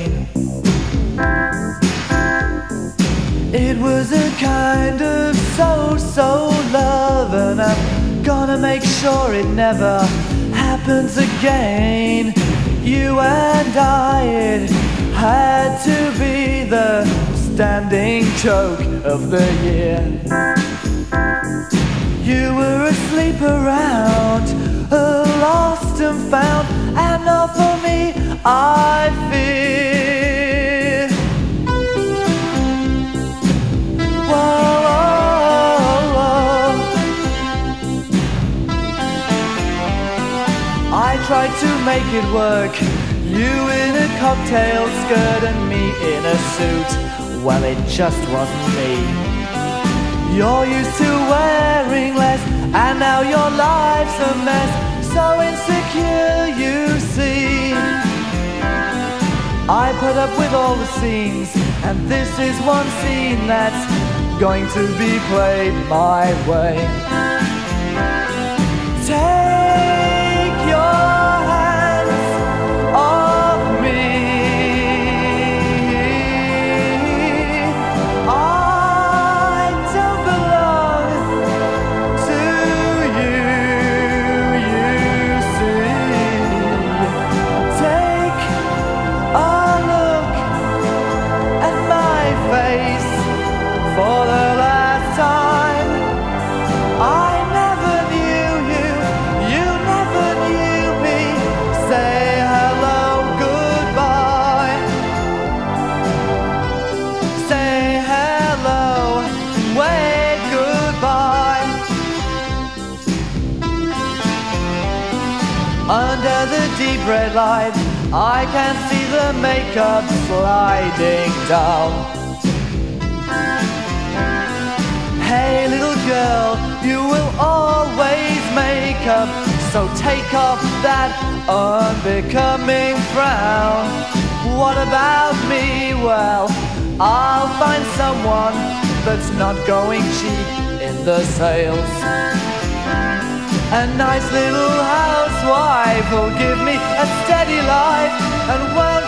It was a kind of so-so love, and I'm gonna make sure it never happens again. You and I, it had to be the standing joke of the year. You were asleep around, lost and found, and not for me, I fear. Whoa, whoa, whoa. I tried to make it work, you in a cocktail skirt and me in a suit. Well, it just wasn't me. You're used to wearing less, and now your life's a mess. So insecure, you see. I put up with all the scenes, and this is one scene that's going to be played my way. Take your hands off me. I don't belong to you, you see. Take a look at my face for the last time. I never knew you, you never knew me. Say hello, goodbye. Say hello, wave goodbye. Under the deep red light, I can see the makeup sliding down. Hey little girl, you will always make up, so take off that unbecoming frown. What about me? Well, I'll find someone that's not going cheap in the sales. A nice little housewife will give me a steady life, and well,